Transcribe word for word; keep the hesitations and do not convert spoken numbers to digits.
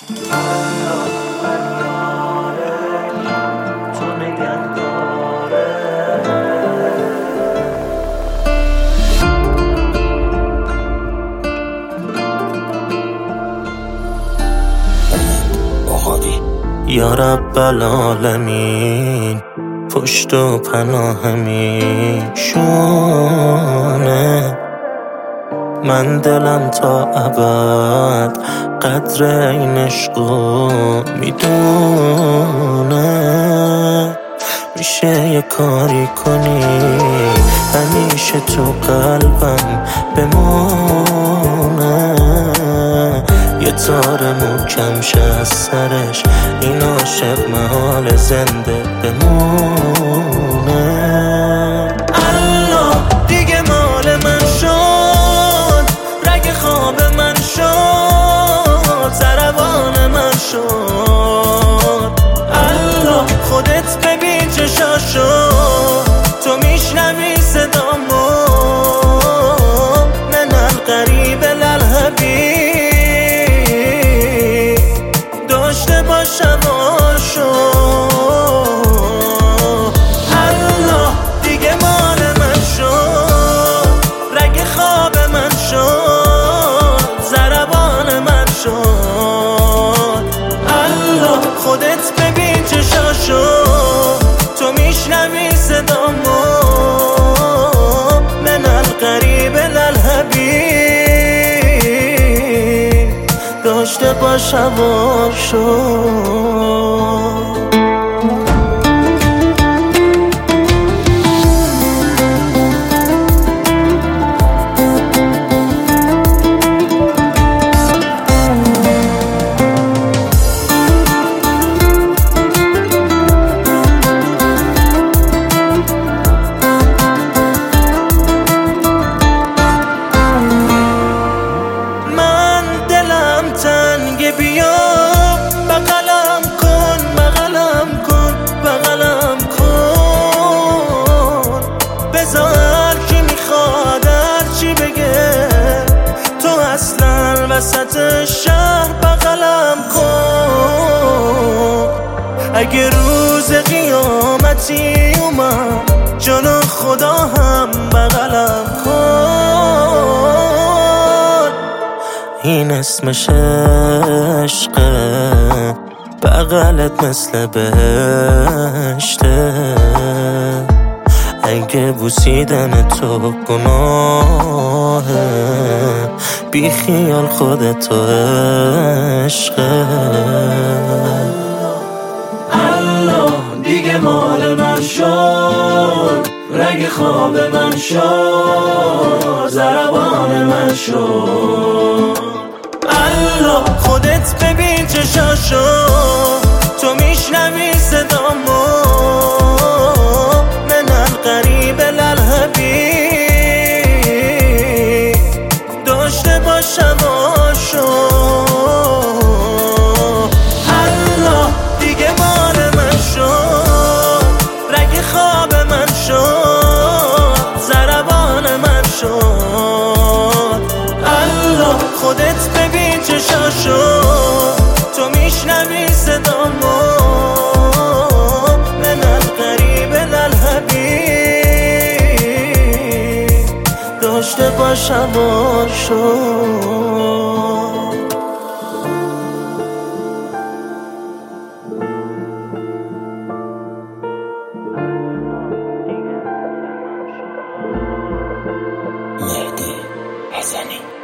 یا رب العالمین پشت و پناه میشونه، من دلم تا ابد قدر این عشقو میدونه. میشه یه کاری کنی همیشه تو قلبم بمونه، یه تار محکم شه از سرش این عاشق محال زنده بمونه. الله دیگه مال من شد، رگ خواب من شد، ضربان من شد. الله خودت ببین چشاشو، تو میشنوی صدامو، من القریب للحبیب داشته باشم آشو. الله دیگه مال من شد، رگ خواب من شد، ضربان من شد. الله خودت ببین چشاشو، تو میشنوی صدامو، من القریب للحبیب داشته باشم آشو. بیا بغلم کن، بغلم کن، بغلم کن، بذار کی میخواد هرچی بگه، تو اصلا وسط شهر بغلم کن. اگه روز قیامتی اومد جلو خدا هم بغلم کن. این اسمش عشقه، بغلت مثل بهشته، اگه بوسیدن تو گناهه بی خیال خودتو عشقه. الله دیگه مال من شد، رگ خواب من شد، ضربان من شد. الله خودت ببین چشاشو، تو میشنوی صدامو، من القریب للحبیب داشته باشم آشو. الله دیگه مال من شد، رگ خواب من شد، ضربان من شد. الله خودت ببین چشاشو، تو میشنوی صدامو، من القریب للحبیب داشته باشم آشو. مهدی حسنی.